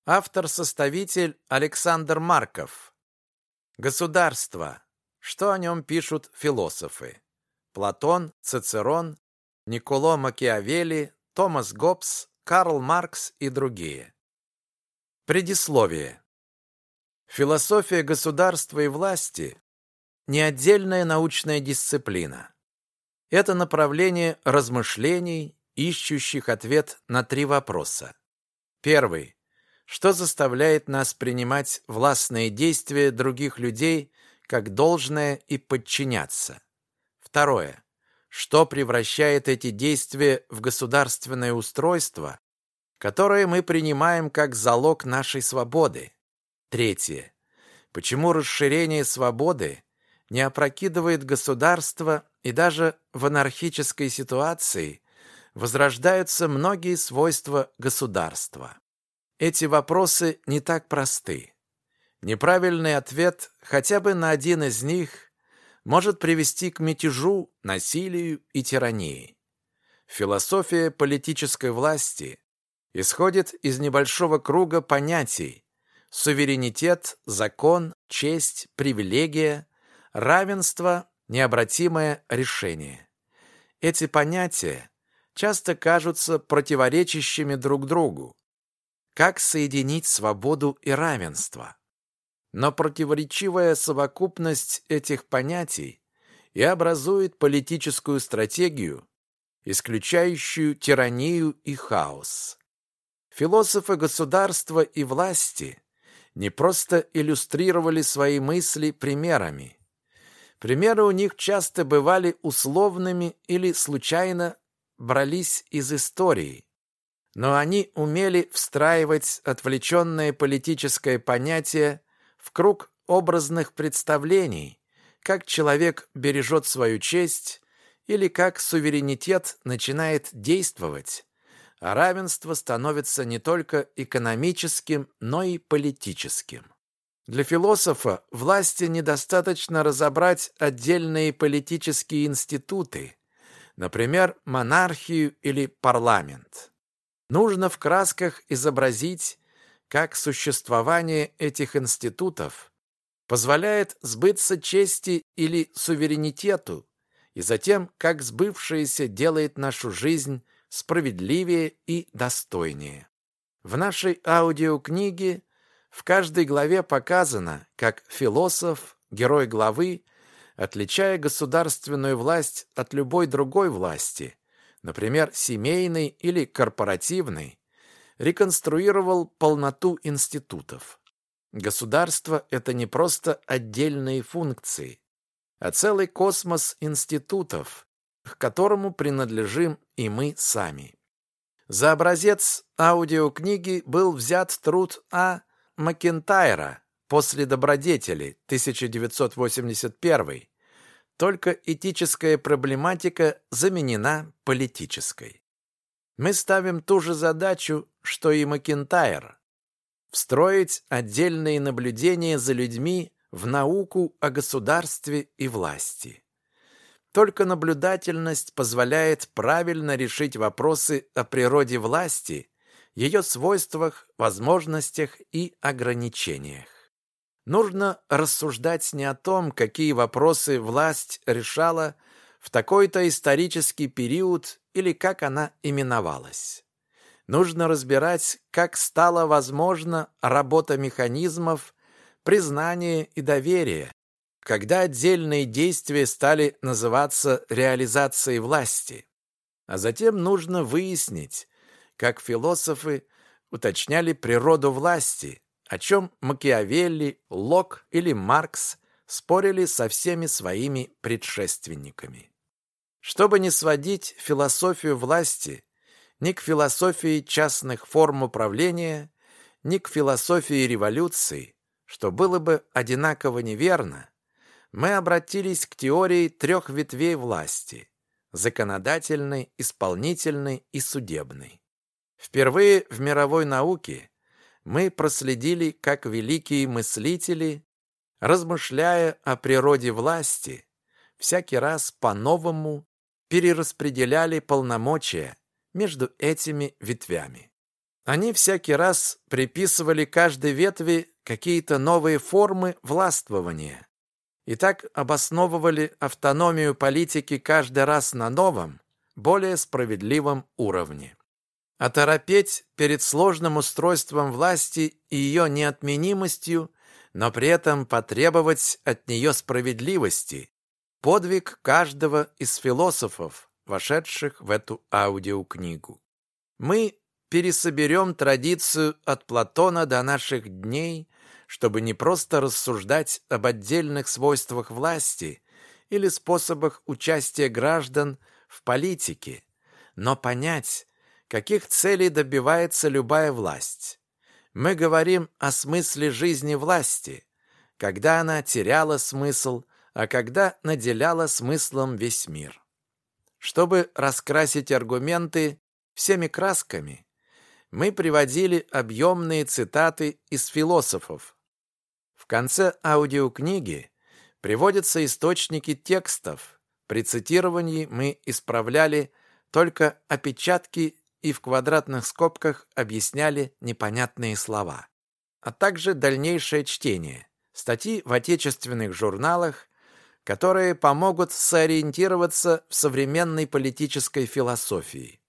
Автор-составитель Александр Марков. Государство. Что о нем пишут философы? Платон, Цицерон, Никколо Макиавелли, Томас Гоббс, Карл Маркс и другие. Предисловие. Философия государства и власти – не отдельная научная дисциплина. Это направление размышлений, ищущих ответ на три вопроса. Первый. Что заставляет нас принимать властные действия других людей как должное и подчиняться? Второе. Что превращает эти действия в государственное устройство, которое мы принимаем как залог нашей свободы? Третье. Почему расширение свободы не опрокидывает государство, и даже в анархической ситуации возрождаются многие свойства государства? Эти вопросы не так просты. Неправильный ответ хотя бы на один из них может привести к мятежу, насилию и тирании. Философия политической власти исходит из небольшого круга понятий: суверенитет, закон, честь, привилегия, равенство, необратимое решение. Эти понятия часто кажутся противоречащими друг другу. Как соединить свободу и равенство? Но противоречивая совокупность этих понятий и образует политическую стратегию, исключающую тиранию и хаос. Философы государства и власти не просто иллюстрировали свои мысли примерами. Примеры у них часто бывали условными или случайно брались из истории. Но они умели встраивать отвлеченное политическое понятие в круг образных представлений, как человек бережет свою честь или как суверенитет начинает действовать, а равенство становится не только экономическим, но и политическим. Для философа власти недостаточно разобрать отдельные политические институты, например, монархию или парламент. Нужно в красках изобразить, как существование этих институтов позволяет сбыться чести или суверенитету, и затем, как сбывшееся делает нашу жизнь справедливее и достойнее. В нашей аудиокниге в каждой главе показано, как философ, герой главы, отличая государственную власть от любой другой власти, например, семейной или корпоративной, реконструировал полноту институтов. Государство – это не просто отдельные функции, а целый космос институтов, к которому принадлежим и мы сами. За образец аудиокниги был взят труд А. Макентайра «После добродетели», 1981. Только этическая проблематика заменена политической. Мы ставим ту же задачу, что и Макентайр – встроить отдельные наблюдения за людьми в науку о государстве и власти. Только наблюдательность позволяет правильно решить вопросы о природе власти, ее свойствах, возможностях и ограничениях. Нужно рассуждать не о том, какие вопросы власть решала в такой-то исторический период или как она именовалась. Нужно разбирать, как стала возможна работа механизмов, признание и доверие, когда отдельные действия стали называться реализацией власти. А затем нужно выяснить, как философы уточняли природу власти, о чем Макиавелли, Лок или Маркс спорили со всеми своими предшественниками. Чтобы не сводить философию власти ни к философии частных форм управления, ни к философии революции, что было бы одинаково неверно, мы обратились к теории трех ветвей власти – законодательной, исполнительной и судебной. Впервые в мировой науке мы проследили, как великие мыслители, размышляя о природе власти, всякий раз по-новому перераспределяли полномочия между этими ветвями. Они всякий раз приписывали каждой ветви какие-то новые формы властвования и так обосновывали автономию политики каждый раз на новом, более справедливом уровне. Оторопеть перед сложным устройством власти и ее неотменимостью, но при этом потребовать от нее справедливости – подвиг каждого из философов, вошедших в эту аудиокнигу. Мы пересоберем традицию от Платона до наших дней, чтобы не просто рассуждать об отдельных свойствах власти или способах участия граждан в политике, но понять, каких целей добивается любая власть. Мы говорим о смысле жизни власти, когда она теряла смысл, а когда наделяла смыслом весь мир. Чтобы раскрасить аргументы всеми красками, мы приводили объемные цитаты из философов. В конце аудиокниги приводятся источники текстов. При цитировании мы исправляли только опечатки и в квадратных скобках объясняли непонятные слова, а также дальнейшее чтение, статьи в отечественных журналах, которые помогут сориентироваться в современной политической философии.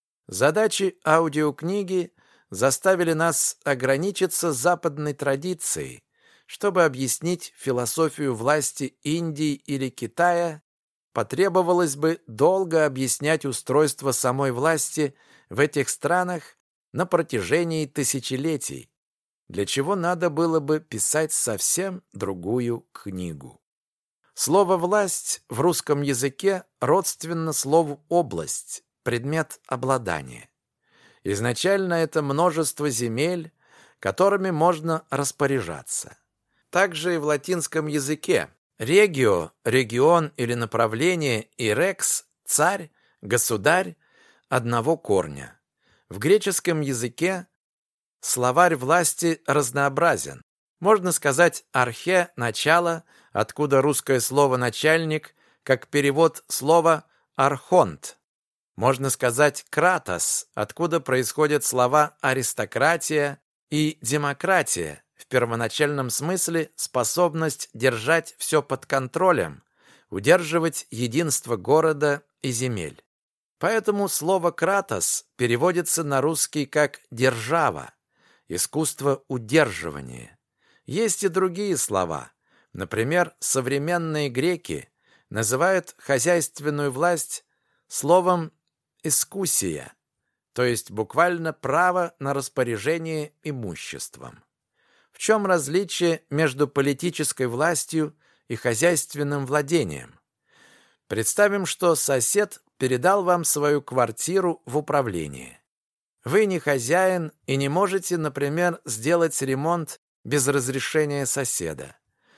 Задачи аудиокниги заставили нас ограничиться западной традицией. Чтобы объяснить философию власти Индии или Китая, потребовалось бы долго объяснять устройство самой власти в этих странах на протяжении тысячелетий, для чего надо было бы писать совсем другую книгу. Слово «власть» в русском языке родственно слову «область», предмет обладания. Изначально это множество земель, которыми можно распоряжаться. Также и в латинском языке «регио» – регион или направление и «рекс» – царь, государь одного корня. В греческом языке словарь власти разнообразен. Можно сказать «архе» – начало, откуда русское слово «начальник», как перевод слова «архонт». Можно сказать «кратос», откуда происходят слова «аристократия» и «демократия», в первоначальном смысле способность держать все под контролем, удерживать единство города и земель. Поэтому слово «кратос» переводится на русский как «держава», искусство удерживания. Есть и другие слова. Например, современные греки называют хозяйственную власть словом «искусия», то есть буквально право на распоряжение имуществом. В чем различие между политической властью и хозяйственным владением? Представим, что сосед передал вам свою квартиру в управление. Вы не хозяин и не можете, например, сделать ремонт без разрешения соседа.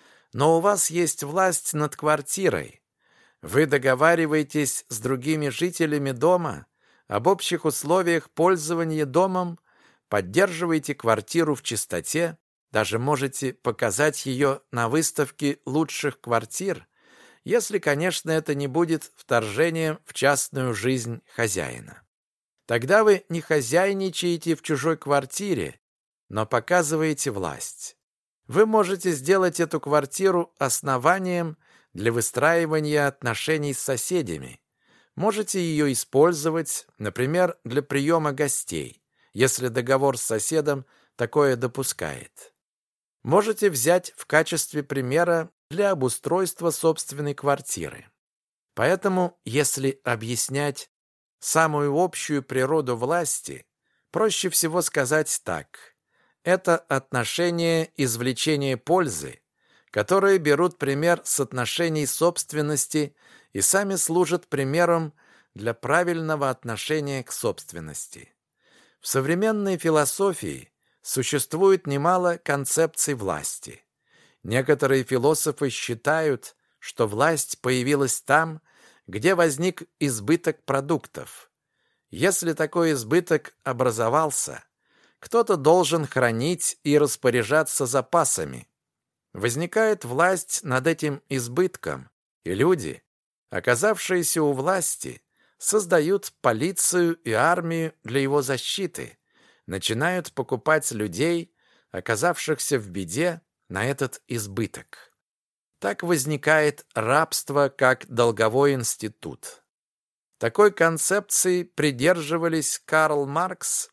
Но у вас есть власть над квартирой. Вы договариваетесь с другими жителями дома об общих условиях пользования домом, поддерживаете квартиру в чистоте, даже можете показать ее на выставке лучших квартир, если, конечно, это не будет вторжением в частную жизнь хозяина. Тогда вы не хозяйничаете в чужой квартире, но показываете власть. Вы можете сделать эту квартиру основанием для выстраивания отношений с соседями. Можете ее использовать, например, для приема гостей, если договор с соседом такое допускает. Можете взять в качестве примера для обустройства собственной квартиры. Поэтому, если объяснять самую общую природу власти, проще всего сказать так. Это отношение извлечения пользы, которые берут пример с отношений собственности и сами служат примером для правильного отношения к собственности. В современной философии существует немало концепций власти. Некоторые философы считают, что власть появилась там, где возник избыток продуктов. Если такой избыток образовался, кто-то должен хранить и распоряжаться запасами. Возникает власть над этим избытком, и люди, оказавшиеся у власти, создают полицию и армию для его защиты, начинают покупать людей, оказавшихся в беде, на этот избыток. Так возникает рабство как долговой институт. Такой концепции придерживались Карл Маркс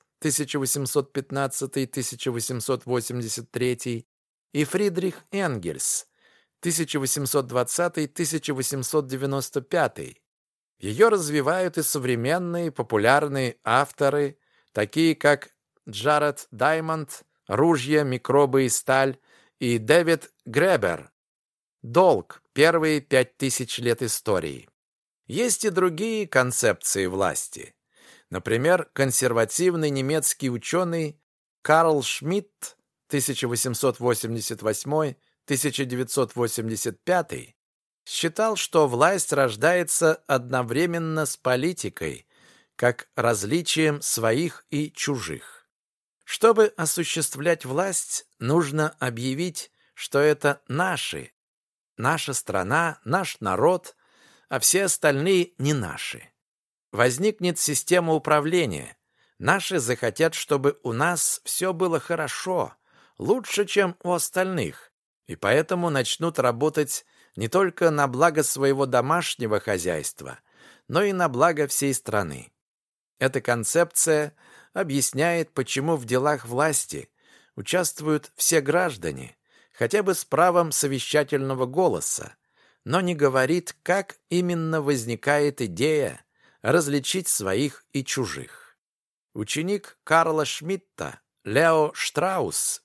1815-1883 и Фридрих Энгельс 1820-1895. Ее развивают и современные популярные авторы, такие как Джаред Даймонд «Ружья, микробы и сталь» и Дэвид Гребер «Долг. Первые 5000 лет истории». Есть и другие концепции власти. Например, консервативный немецкий ученый Карл Шмидт 1888-1985 считал, что власть рождается одновременно с политикой, как различием своих и чужих. Чтобы осуществлять власть, нужно объявить, что это наша страна, наш народ, а все остальные не наши. Возникнет система управления. Наши захотят, чтобы у нас все было хорошо, лучше, чем у остальных, и поэтому начнут работать не только на благо своего домашнего хозяйства, но и на благо всей страны. Эта концепция объясняет, почему в делах власти участвуют все граждане, хотя бы с правом совещательного голоса, но не говорит, как именно возникает идея различить своих и чужих. Ученик Карла Шмидта Лео Штраус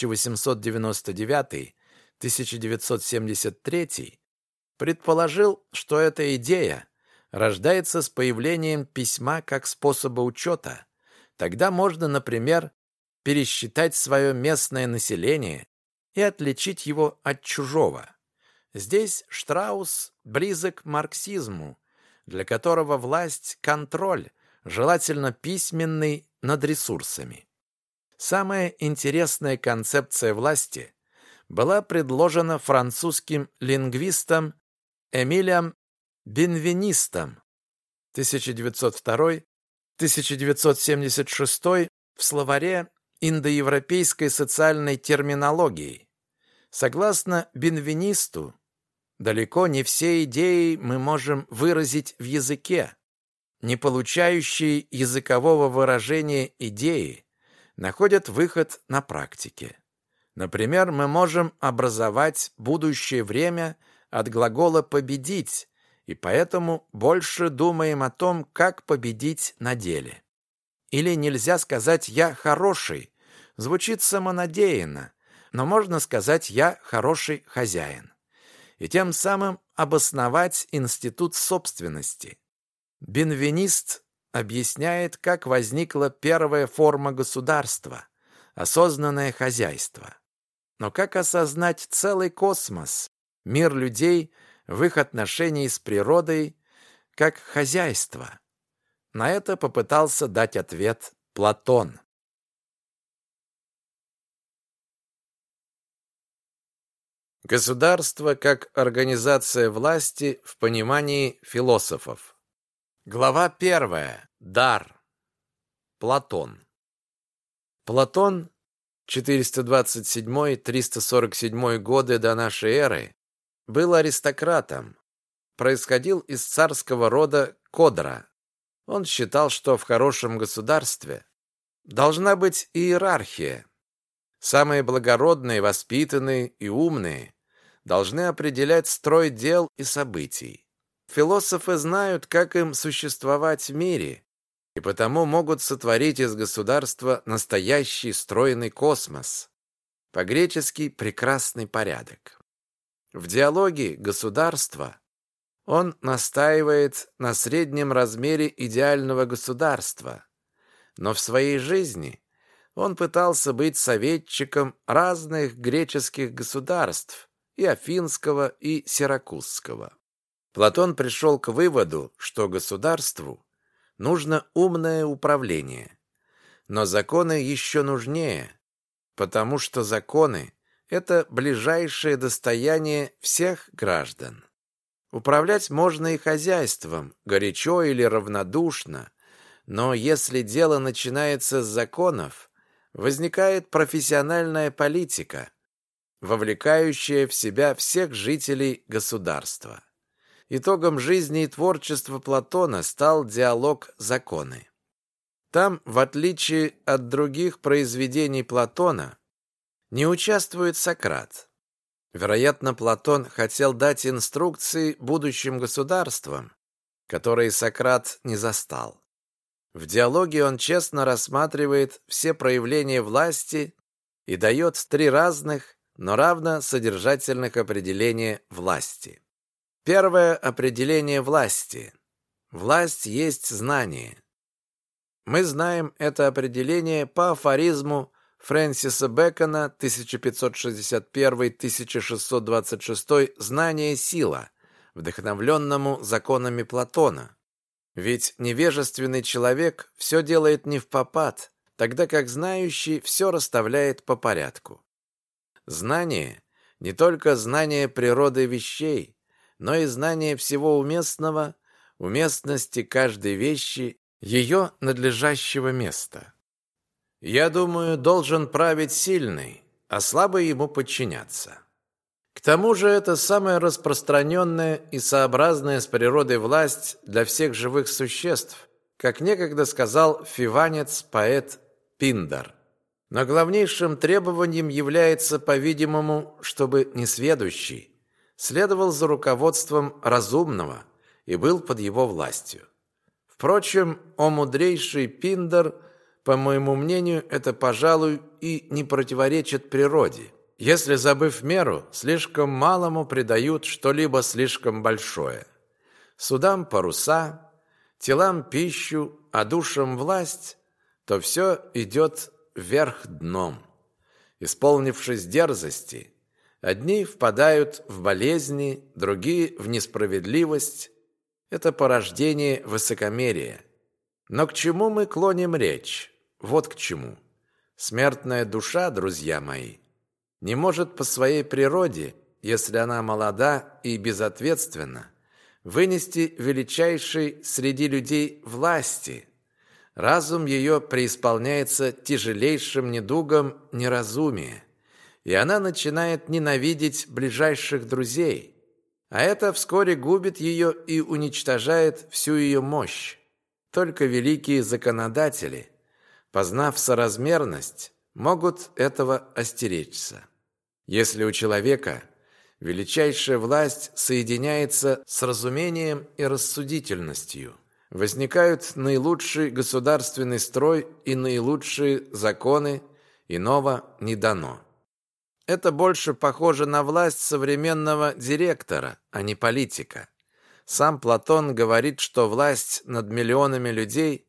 1899-1973 предположил, что эта идея рождается с появлением письма как способа учета. Тогда можно, например, пересчитать свое местное население и отличить его от чужого. Здесь Штраус близок к марксизму, для которого власть – контроль, желательно письменный, над ресурсами. Самая интересная концепция власти была предложена французским лингвистом Эмилем Бенвенистом 1902-1976 в словаре индоевропейской социальной терминологии. Согласно Бенвенисту, далеко не все идеи мы можем выразить в языке. Не получающие языкового выражения идеи находят выход на практике. Например, мы можем образовать будущее время от глагола «победить», и поэтому больше думаем о том, как победить на деле. Или нельзя сказать «я хороший», звучит самонадеянно, но можно сказать «я хороший хозяин», и тем самым обосновать институт собственности. Бенвенист объясняет, как возникла первая форма государства – осознанное хозяйство. Но как осознать целый космос, мир людей в их отношении с природой, как хозяйство? На это попытался дать ответ Платон. Государство как организация власти в понимании философов. Глава 1. Дар. Платон. Платон 427-347 годы до нашей эры был аристократом, происходил из царского рода Кодра. Он считал, что в хорошем государстве должна быть иерархия. Самые благородные, воспитанные и умные должны определять строй дел и событий. Философы знают, как им существовать в мире, и потому могут сотворить из государства настоящий стройный космос, по-гречески «прекрасный порядок». В диалоге «Государство» он настаивает на среднем размере идеального государства, но в своей жизни он пытался быть советчиком разных греческих государств, и афинского, и сиракузского. Платон пришел к выводу, что государству нужно умное управление. Но законы еще нужнее, потому что законы – это ближайшее достояние всех граждан. Управлять можно и хозяйством, горячо или равнодушно, Но если дело начинается с законов, возникает профессиональная политика, вовлекающая в себя всех жителей государства. Итогом жизни и творчества Платона стал диалог «Законы». Там, в отличие от других произведений Платона, не участвует Сократ. Вероятно, Платон хотел дать инструкции будущим государствам, которые Сократ не застал. В диалоге он честно рассматривает все проявления власти и дает 3 разных, но равно содержательных определения власти. Первое определение власти. Власть есть знание. Мы знаем это определение по афоризму Фрэнсиса Бэкона 1561-1626 «Знание – сила», вдохновленному законами Платона. Ведь невежественный человек все делает невпопад, тогда как знающий все расставляет по порядку. Знание – не только знание природы вещей, но и знание всего уместного, уместности каждой вещи, ее надлежащего места. Я думаю, должен править сильный, а слабый ему подчиняться. К тому же это самая распространенная и сообразная с природой власть для всех живых существ, как некогда сказал фиванец-поэт Пиндар. Но главнейшим требованием является, по-видимому, чтобы несведущий следовал за руководством разумного и был под его властью. Впрочем, о мудрейший Пиндар, по моему мнению, это, пожалуй, и не противоречит природе, если, забыв меру, слишком малому придают что-либо слишком большое. Судам паруса, телам пищу, а душам власть, то все идет вверх дном. Исполнившись дерзости, одни впадают в болезни, другие в несправедливость. Это порождение высокомерия. Но к чему мы клоним речь? Вот к чему. Смертная душа, друзья мои, не может по своей природе, если она молода и безответственна, вынести величайшей среди людей власти. Разум ее преисполняется тяжелейшим недугом неразумия, и она начинает ненавидеть ближайших друзей, а это вскоре губит ее и уничтожает всю ее мощь. Только великие законодатели, познав соразмерность, могут этого остеречься. Если у человека величайшая власть соединяется с разумением и рассудительностью, возникают наилучший государственный строй и наилучшие законы, иного не дано. Это больше похоже на власть современного директора, а не политика. Сам Платон говорит, что власть над миллионами людей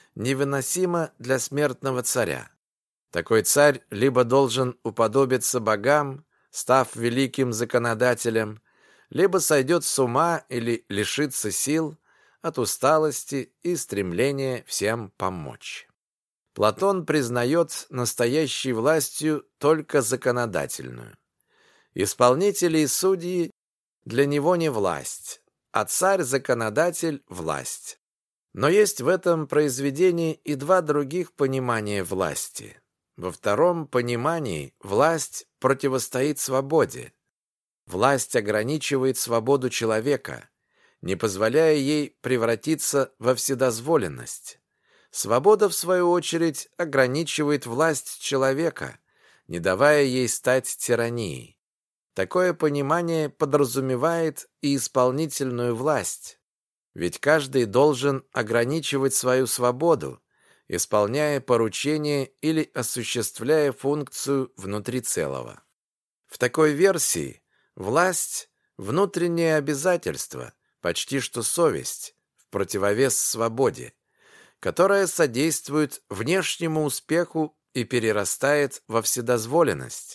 невыносима для смертного царя. Такой царь либо должен уподобиться богам, став великим законодателем, либо сойдет с ума или лишится сил от усталости и стремления всем помочь. Платон признает настоящей властью только законодательную. Исполнители и судьи для него не власть, а царь-законодатель – власть. Но есть в этом произведении и 2 других понимания власти. Во втором понимании власть противостоит свободе. Власть ограничивает свободу человека, не позволяя ей превратиться во вседозволенность. Свобода, в свою очередь, ограничивает власть человека, не давая ей стать тиранией. Такое понимание подразумевает и исполнительную власть, ведь каждый должен ограничивать свою свободу, исполняя поручение или осуществляя функцию внутри целого. В такой версии власть – внутреннее обязательство, почти что совесть, в противовес свободе, которая содействует внешнему успеху и перерастает во вседозволенность,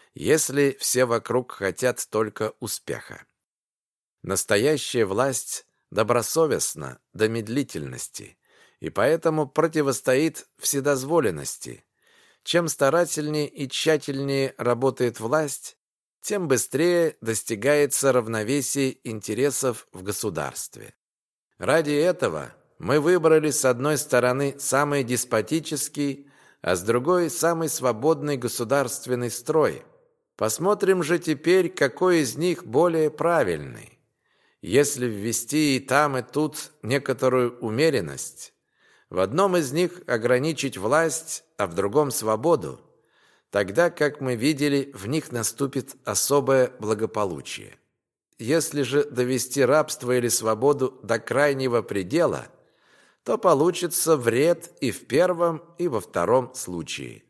если все вокруг хотят только успеха. Настоящая власть добросовестна до медлительности и поэтому противостоит вседозволенности. Чем старательнее и тщательнее работает власть, тем быстрее достигается равновесие интересов в государстве. Ради этого Мы выбрали с одной стороны самый деспотический, а с другой самый свободный государственный строй. Посмотрим же теперь, какой из них более правильный. Если ввести и тут некоторую умеренность, в одном из них ограничить власть, а в другом свободу, тогда, как мы видели, в них наступит особое благополучие. Если же довести рабство или свободу до крайнего предела, то получится вред и в первом, и во втором случае.